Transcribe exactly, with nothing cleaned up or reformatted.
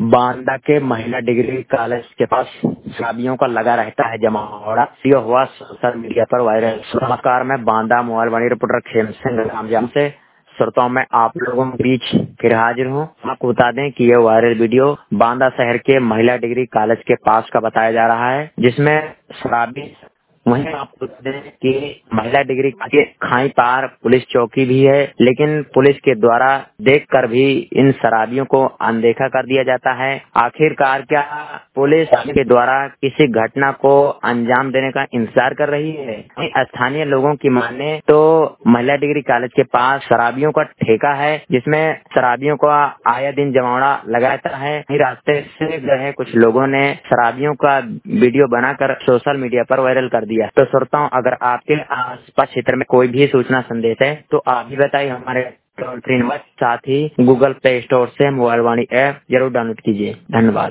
बांदा के महिला degree college के पास शराबियों का लगा रहता है जमावड़ा। ये हुआ सोशल मीडिया पर वायरल। नमस्कार, मैं बांदा मोबाइल वाणी रिपोर्टर खेम सिंह रामजाम से श्रोताओं में आप लोगों के बीच फिर हाजिर हूँ। आपको बता दें कि यह वायरल वीडियो बांदा शहर के महिला डिग्री कॉलेज के पास का बताया जा रहा है, जिसमें शराबी वहीं आपको बता दें कि महिला डिग्री के खाई पार पुलिस चौकी भी है, लेकिन पुलिस के द्वारा देखकर भी इन शराबियों को अनदेखा कर दिया जाता है। आखिरकार क्या पुलिस के द्वारा किसी घटना को अंजाम देने का इंतजार कर रही है? स्थानीय लोगों की माने तो महिला डिग्री कॉलेज के पास शराबियों का ठेका है, जिसमें शराबियों का आया दिन जमावड़ा लगाता है। रास्ते से जो है कुछ लोगों ने शराबियों का वीडियो बनाकर सोशल मीडिया पर वायरल कर दिया। तो श्रोताओं, अगर आपके आसपास क्षेत्र में कोई भी सूचना संदेश है तो आप भी बताइए। हमारे टोल फ्री नंबर, साथ ही गूगल प्ले स्टोर से मोबाइल वाणी ऐप जरूर डाउनलोड कीजिए। धन्यवाद।